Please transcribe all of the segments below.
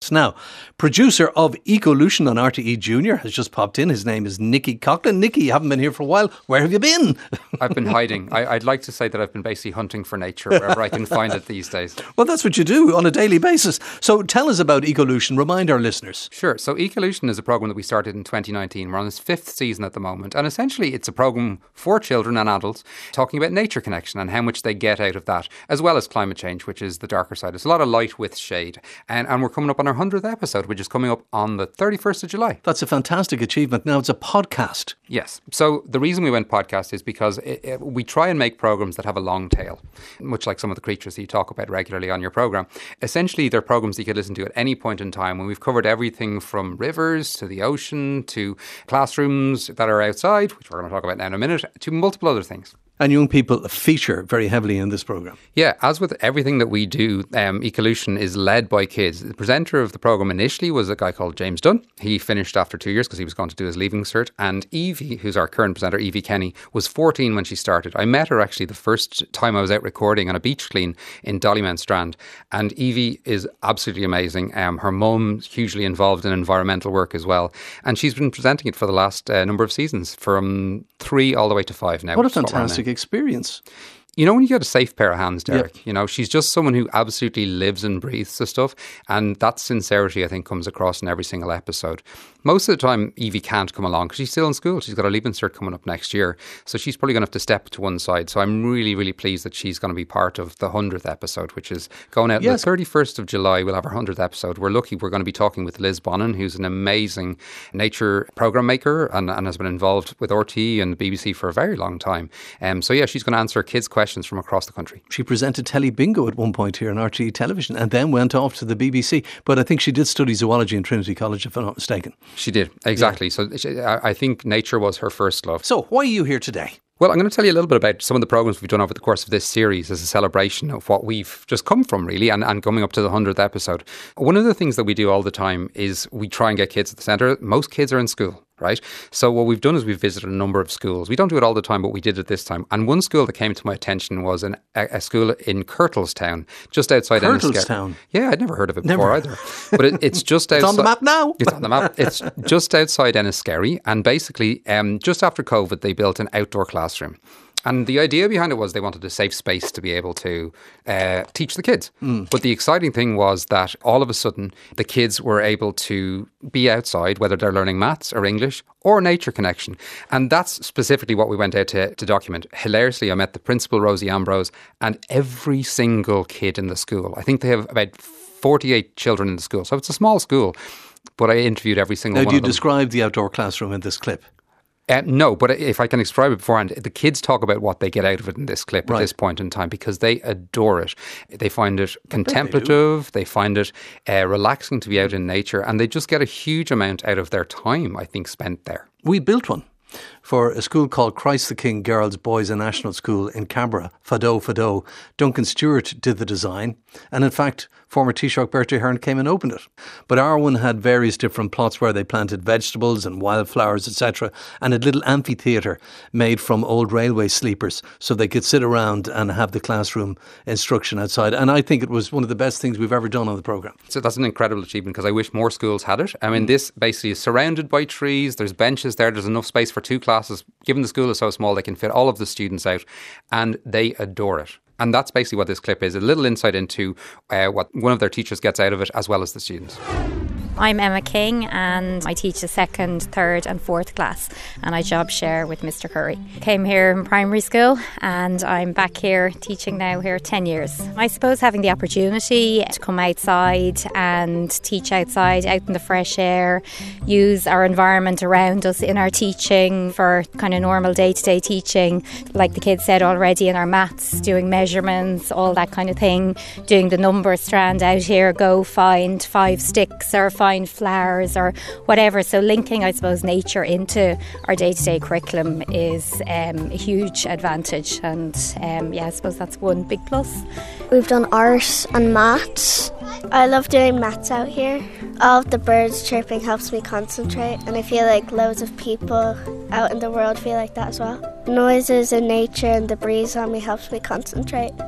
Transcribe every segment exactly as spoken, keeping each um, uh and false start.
guests. Now, producer of Ecolution on R T E Junior has just popped in. His name is Nicky Coughlin. Nicky, you haven't been here for a while. Where have you been? I've been hiding. I, I'd like to say that I've been basically hunting for nature wherever I can find it these days. Well, that's what you do on a daily basis. So tell us about Ecolution. Remind our listeners. Sure. So Ecolution is a programme that we started in twenty nineteen. We're on its fifth season at the moment. And essentially it's a programme for children and adults talking about nature connection and how much they get out of that, as well as climate change, which is the darker side. It's a lot of light with shade. And, and we're coming up on our hundredth episode, which is coming up on the thirty-first of July. That's a fantastic achievement. Now, it's a podcast. Yes. So the reason we went podcast is because it, it, we try and make programmes that have a long tail, much like some of the creatures that you talk about regularly on your programme. Essentially, they're programmes that you could listen to at any point in time, when we've covered everything from rivers to the ocean to classrooms that are outside, which we're going to talk about now in a minute, to multiple other things. And young people feature very heavily in this programme. Yeah, as with everything that we do, um, Ecolution is led by kids. The presenter of the programme initially was a guy called James Dunn. He finished after two years because he was going to do his leaving cert. And Evie, who's our current presenter, Evie Kenny, was fourteen when she started. I met her actually the first time I was out recording on a beach clean in Dollymount Strand. And Evie is absolutely amazing. Um, her mum's hugely involved in environmental work as well. And she's been presenting it for the last uh, number of seasons, from three all the way to five now. What a fantastic experience. You know, when you get a safe pair of hands, Derek, yep. you know, she's just someone who absolutely lives and breathes the stuff. And that sincerity, I think, comes across in every single episode. Most of the time, Evie can't come along because she's still in school. She's got her leaving cert coming up next year. So she's probably going to have to step to one side. So I'm really, really pleased that she's going to be part of the hundredth episode, which is going out yes. the thirty-first of July. We'll have our hundredth episode. We're lucky we're going to be talking with Liz Bonin, who's an amazing nature programme maker and, and has been involved with R T E and the B B C for a very long time. Um, so yeah, she's going to answer kids' questions from across the country. She presented Telly Bingo at one point here on R T E Television and then went off to the B B C. But I think she did study zoology in Trinity College, if I'm not mistaken. She did, exactly. Yeah. So she, I think nature was her first love. So why are you here today? Well, I'm going to tell you a little bit about some of the programmes we've done over the course of this series as a celebration of what we've just come from, really, and, and coming up to the hundredth episode. One of the things that we do all the time is we try and get kids at the centre. Most kids are in school, right? So what we've done is we've visited a number of schools. We don't do it all the time, but we did it this time. And one school that came to my attention was an, a, a school in Kirtlestown, just outside Enniskerry. Kirtlestown? Yeah, I'd never heard of it never. before either. But it, it's just outside... It's on the map now. It's on the map. It's just outside Enniskerry. And basically, um, just after COVID, they built an outdoor classroom. And the idea behind it was they wanted a safe space to be able to uh, teach the kids. Mm. But the exciting thing was that all of a sudden the kids were able to be outside, whether they're learning maths or English or nature connection. And that's specifically what we went out to, to document. Hilariously, I met the principal, Rosie Ambrose, and every single kid in the school. I think they have about forty-eight children in the school. So it's a small school. But I interviewed every single now, one do you of them. describe the outdoor classroom in this clip? Uh, no, but if I can describe it beforehand, the kids talk about what they get out of it in this clip right. at this point in time because they adore it. They find it contemplative, they, they find it uh, relaxing to be out in nature, and they just get a huge amount out of their time, I think, spent there. We built one for a school called Christ the King Girls Boys and National School in Canberra, Fado Fado. Duncan Stewart did the design, and in fact, former Taoiseach Bertie Ahern came and opened it. But our one had various different plots where they planted vegetables and wildflowers, et cetera, and a little amphitheatre made from old railway sleepers so they could sit around and have the classroom instruction outside. And I think it was one of the best things we've ever done on the programme. So that's an incredible achievement because I wish more schools had it. I mean, this basically is surrounded by trees. There's benches there. There's enough space for two classes. Given the school is so small, they can fit all of the students out and they adore it. And that's basically what this clip is, a little insight into uh, what one of their teachers gets out of it, as well as the students. I'm Emma King and I teach the second, third and fourth class and I job share with Mister Curry. Came here in primary school and I'm back here teaching now here ten years. I suppose having the opportunity to come outside and teach outside, out in the fresh air, use our environment around us in our teaching for kind of normal day-to-day teaching, like the kids said already in our maths, doing measurements, all that kind of thing, doing the number strand out here, go find five sticks or find flowers or whatever. So linking, I suppose, nature into our day-to-day curriculum is um, a huge advantage, and um, yeah, I suppose that's one big plus. We've done art and maths. I love doing maths out here. All of the birds chirping helps me concentrate, and I feel like loads of people out in the world feel like that as well. Noises in nature and the breeze on me helps me concentrate.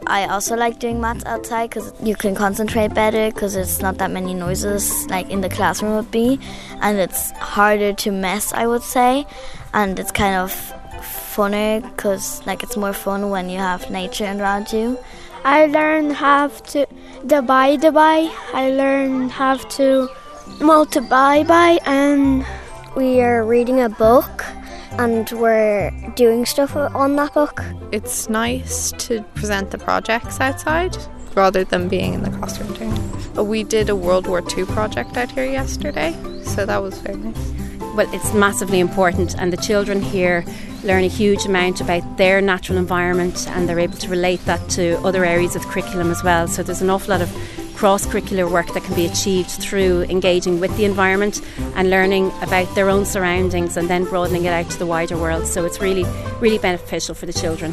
I also like doing maths outside because you can concentrate better because it's not that many noises like in the classroom would be, and it's harder to mess, I would say, and it's kind of funner because like it's more fun when you have nature around you. I learned how to divide by. I learned how to multiply by, and we are reading a book and we're doing stuff on that book. It's nice to present the projects outside rather than being in the classroom doing it. We did a World War Two project out here yesterday, so that was very nice. Well, it's massively important, and the children here learn a huge amount about their natural environment, and they're able to relate that to other areas of the curriculum as well. So there's an awful lot of cross-curricular work that can be achieved through engaging with the environment and learning about their own surroundings and then broadening it out to the wider world. So it's really, really beneficial for the children.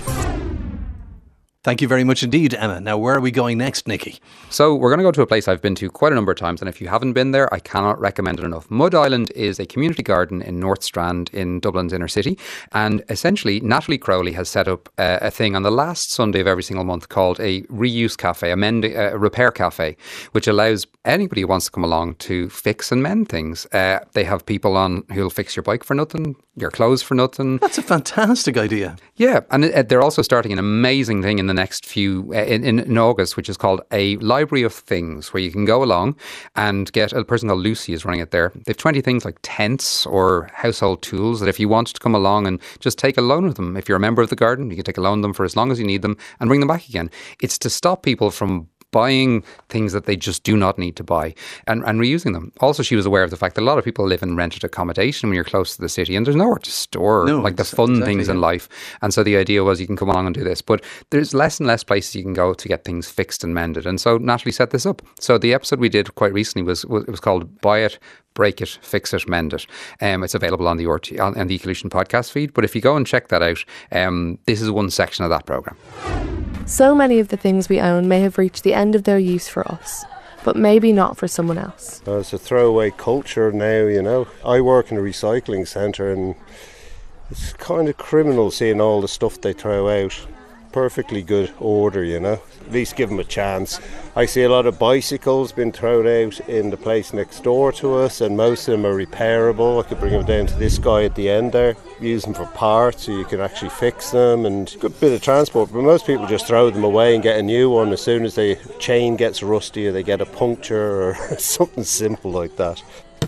Thank you very much indeed, Emma. Now, where are we going next, Nikki? So we're going to go to a place I've been to quite a number of times, and if you haven't been there, I cannot recommend it enough. Mud Island is a community garden in North Strand in Dublin's inner city, and essentially Natalie Crowley has set up uh, a thing on the last Sunday of every single month called a reuse cafe, a mend, uh, repair cafe, which allows anybody who wants to come along to fix and mend things. Uh, they have people on who'll fix your bike for nothing, your clothes for nothing. That's a fantastic idea. Yeah, and uh, they're also starting an amazing thing in the next few, uh, in, in, in August, which is called a library of things, where you can go along and get, a person called Lucy is running it there. They have twenty things like tents or household tools that if you want to come along and just take a loan of them, if you're a member of the garden, you can take a loan of them for as long as you need them and bring them back again. It's to stop people from buying things that they just do not need to buy and, and reusing them. Also, she was aware of the fact that a lot of people live in rented accommodation when you're close to the city and there's nowhere to store no, like the fun exactly, things yeah. in life. And so the idea was you can come along and do this. But there's less and less places you can go to get things fixed and mended. And so Natalie set this up. So the episode we did quite recently was, was it was called Buy It, Break It, Fix It, Mend It. Um, it's available on the R T, on, on the Ecolution podcast feed. But if you go and check that out, um, this is one section of that programme. So many of the things we own may have reached the end of their use for us, but maybe not for someone else. Uh, it's a throwaway culture now, you know. I work in a recycling centre and it's kind of criminal seeing all the stuff they throw out. Perfectly good order, you know. At least give them a chance. I see a lot of bicycles being thrown out in the place next door to us, and most of them are repairable. I could bring them down to this guy at the end there, use them for parts so you can actually fix them, and good bit of transport. But most people just throw them away and get a new one as soon as the chain gets rusty or they get a puncture or something simple like that.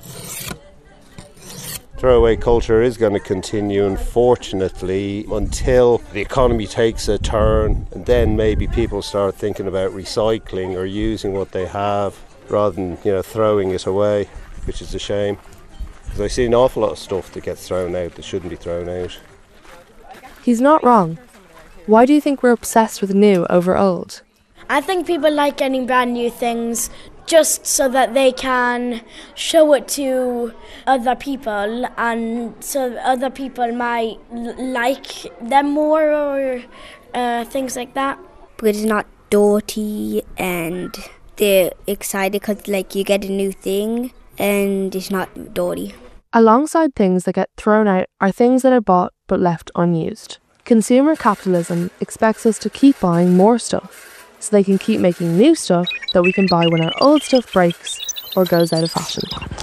Throwaway culture is going to continue, unfortunately, until the economy takes a turn, and then maybe people start thinking about recycling or using what they have rather than, you know, throwing it away, which is a shame. Because I see an awful lot of stuff that gets thrown out that shouldn't be thrown out. He's not wrong. Why do you think we're obsessed with new over old? I think people like getting brand new things just so that they can show it to other people, and so other people might l- like them more or uh, things like that. But it's not dirty and they're excited because like you get a new thing and it's not dirty. Alongside things that get thrown out are things that are bought but left unused. Consumer capitalism expects us to keep buying more stuff, so they can keep making new stuff that we can buy when our old stuff breaks or goes out of fashion.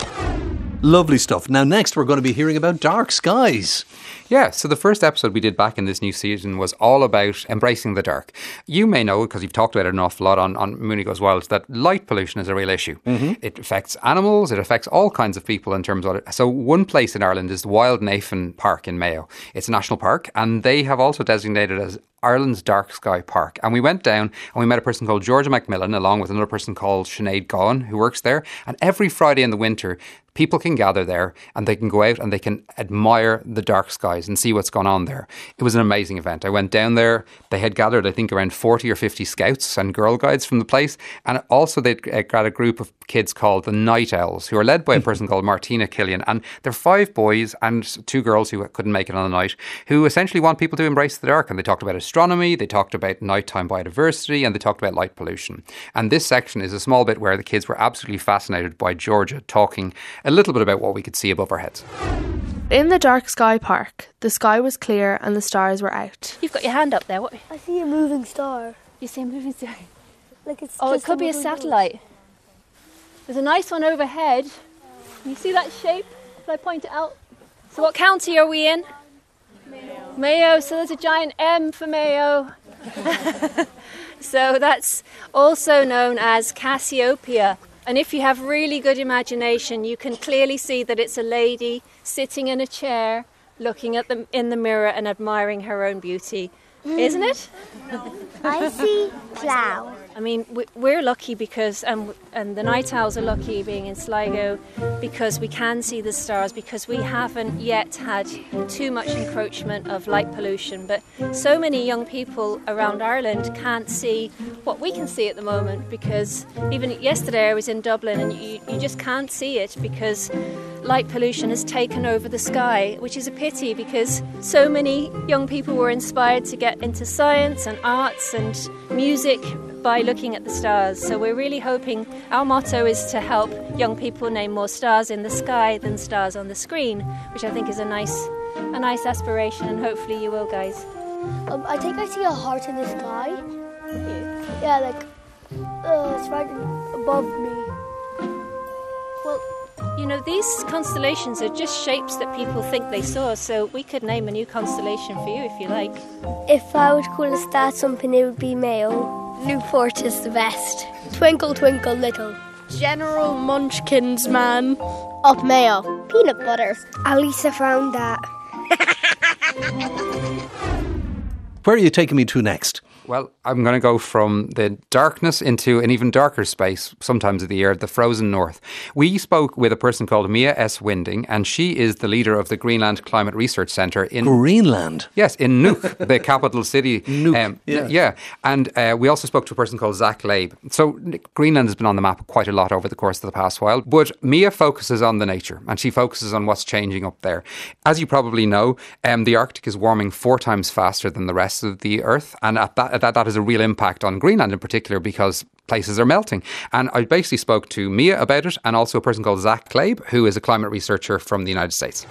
Lovely stuff. Now, next we're going to be hearing about dark skies. Yeah, so the first episode we did back in this new season was all about embracing the dark. You may know, because you've talked about it an awful lot on, on Mooney Goes Wild, that light pollution is a real issue. Mm-hmm. It affects animals, it affects all kinds of people in terms of it. So one place in Ireland is the Wild Navan Park in Mayo. It's a national park, and they have also designated as Ireland's Dark Sky Park. And we went down and we met a person called Georgia Macmillan along with another person called Sinead Gaughan who works there. And every Friday in the winter, people can gather there and they can go out and they can admire the dark skies and see what's going on there. It was an amazing event. I went down there. They had gathered, I think, around forty or fifty scouts and Girl Guides from the place. And also they got a group of kids called the Night Owls, who are led by a person called Martina Killian. And they're five boys and two girls who couldn't make it on the night, who essentially want people to embrace the dark. And they talked about astronomy, they talked about nighttime biodiversity, and they talked about light pollution. And this section is a small bit where the kids were absolutely fascinated by Georgia talking a little bit about what we could see above our heads. In the Dark Sky Park, the sky was clear and the stars were out. You've got your hand up there. What? I see a moving star. you see a moving star? Like it's Oh, it just could be a moving satellite. There's a nice one overhead. Can you see that shape? If I point it out. So what county are we in? Mayo. Mayo, so there's a giant M for Mayo. So that's also known as Cassiopeia. And if you have really good imagination, you can clearly see that it's a lady sitting in a chair, looking at them in the mirror and admiring her own beauty. Mm. Isn't it? I see plough. I mean, we're lucky because, and, and the night owls are lucky being in Sligo because we can see the stars, because we haven't yet had too much encroachment of light pollution. But so many young people around Ireland can't see what we can see at the moment, because even yesterday I was in Dublin and you, you just can't see it because light pollution has taken over the sky, which is a pity because so many young people were inspired to get into science and arts and music by looking at the stars. So we're really hoping, our motto is to help young people name more stars in the sky than stars on the screen, which I think is a nice a nice aspiration, and hopefully you will, guys. Um, I think I see a heart in the sky. Yeah, like uh, it's right above me. Well, you know, these constellations are just shapes that people think they saw, so we could name a new constellation for you if you like. If I would call a star something, it would be Mayo. Newport is the best. Twinkle, twinkle, little. General Munchkin's man. Up Mayo. Peanut butter. Alisa found that. Where are you taking me to next? Well, I'm going to go from the darkness into an even darker space, sometimes of the year, the frozen north. We spoke with a person called Mia S. Winding, and she is the leader of the Greenland Climate Research Centre in... Greenland? Yes, in Nuuk, the capital city. Nuuk, um, yeah. Yeah, and uh, we also spoke to a person called Zach Laib. So Greenland has been on the map quite a lot over the course of the past while, but Mia focuses on the nature, and she focuses on what's changing up there. As you probably know, um, the Arctic is warming four times faster than the rest of the Earth, and at that that that has a real impact on Greenland in particular because places are melting. And I basically spoke to Mia about it, and also a person called Zach Laib, who is a climate researcher from the United States.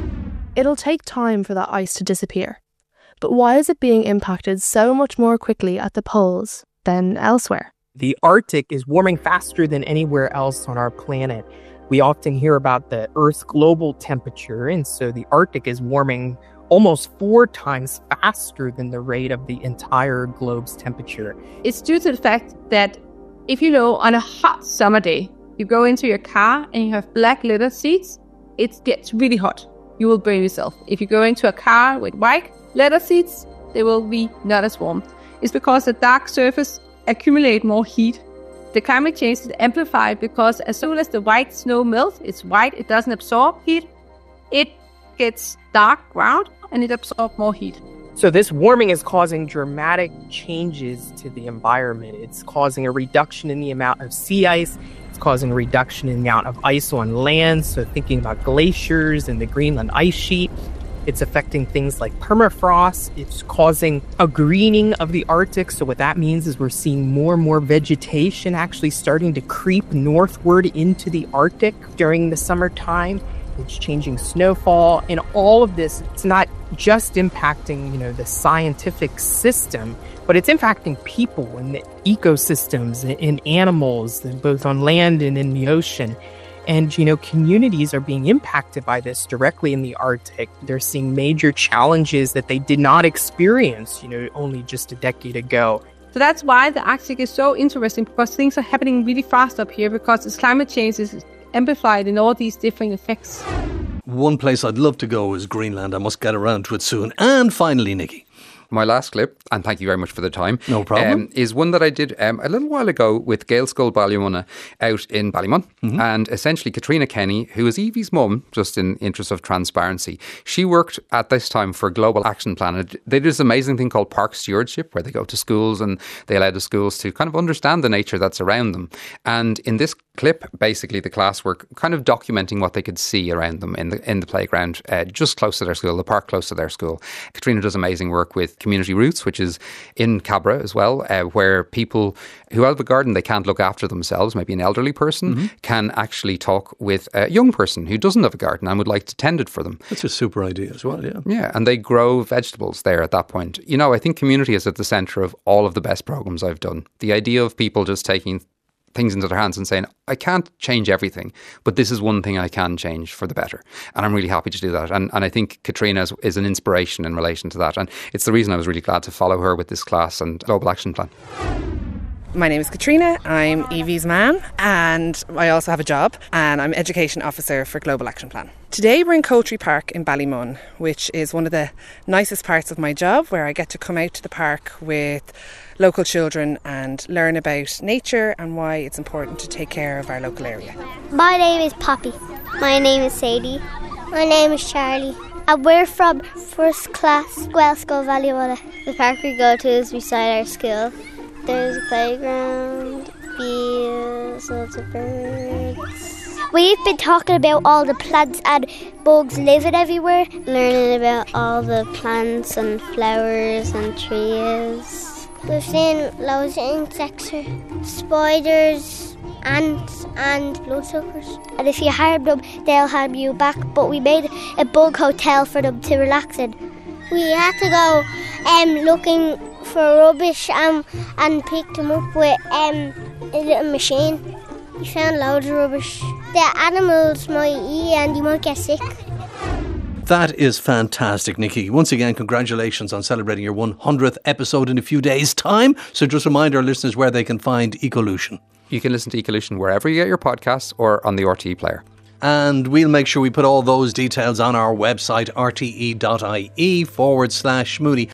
It'll take time for that ice to disappear. But why is it being impacted so much more quickly at the poles than elsewhere? The Arctic is warming faster than anywhere else on our planet. We often hear about the Earth's global temperature, and so the Arctic is warming almost four times faster than the rate of the entire globe's temperature. It's due to the fact that if you know, on a hot summer day, you go into your car and you have black leather seats, it gets really hot. You will burn yourself. If you go into a car with white leather seats, they will be not as warm. It's because the dark surface accumulate more heat. The climate change is amplified because as soon as the white snow melts, it's white, it doesn't absorb heat, it gets dark ground and it absorbs more heat. So this warming is causing dramatic changes to the environment. It's causing a reduction in the amount of sea ice. It's causing a reduction in the amount of ice on land. So thinking about glaciers and the Greenland ice sheet. It's affecting things like permafrost. It's causing a greening of the Arctic. So what that means is we're seeing more and more vegetation actually starting to creep northward into the Arctic during the summertime. It's changing snowfall, and all of this, it's not just impacting, you know, the scientific system, but it's impacting people and the ecosystems and animals, both on land and in the ocean. And, you know, communities are being impacted by this directly in the Arctic. They're seeing major challenges that they did not experience, you know, only just a decade ago. So that's why the Arctic is so interesting, because things are happening really fast up here, because this climate change is amplified in all these different effects. One place I'd love to go is Greenland. I must get around to it soon. And finally, Nikki. My last clip, and thank you very much for the time. No problem. Um, is one that I did um, a little while ago with Gaelscoil Ballymunna out in Ballymun. Mm-hmm. And essentially Katrina Kenny, who is Evie's mum, just in interest of transparency, she worked at this time for Global Action Plan. They did this amazing thing called Park Stewardship, where they go to schools and they allow the schools to kind of understand the nature that's around them. And in this clip, basically the class were kind of documenting what they could see around them in the in the playground, uh, just close to their school, the park close to their school. Katrina does amazing work with Community Roots, which is in Cabra as well, uh, where people who have a garden, they can't look after themselves, maybe an elderly person, mm-hmm. can actually talk with a young person who doesn't have a garden and would like to tend it for them. That's a super idea as well, yeah. Yeah, and they grow vegetables there at that point. You know, I think community is at the centre of all of the best programmes I've done. The idea of people just taking things into their hands and saying, I can't change everything, but this is one thing I can change for the better. And I'm really happy to do that. And and I think Katrina is, is an inspiration in relation to that. And it's the reason I was really glad to follow her with this class and Global Action Plan. My name is Katrina, I'm Evie's mum, and I also have a job, and I'm Education Officer for Global Action Plan. Today we're in Coultry Park in Ballymun, which is one of the nicest parts of my job, where I get to come out to the park with local children and learn about nature and why it's important to take care of our local area. My name is Poppy. My name is Sadie. My name is Charlie. And we're from first class Welsh School Ballymun. The park we go to is beside our school. There's a playground, fields, lots of birds. We've been talking about all the plants and bugs living everywhere, learning about all the plants and flowers and trees. We've seen loads of insects here, spiders, ants and bloodsuckers. And if you harm them, they'll harm you back. But we made a bug hotel for them to relax in. We had to go um, looking for rubbish um, and pick them up with um, a little machine. We found loads of rubbish. The animals might eat and you might get sick. That is fantastic, Nikki. Once again, congratulations on celebrating your one hundredth episode in a few days' time. So just remind our listeners where they can find Ecolution. You can listen to Ecolution wherever you get your podcasts or on the R T E player. And we'll make sure we put all those details on our website, rte.ie forward slash Mooney.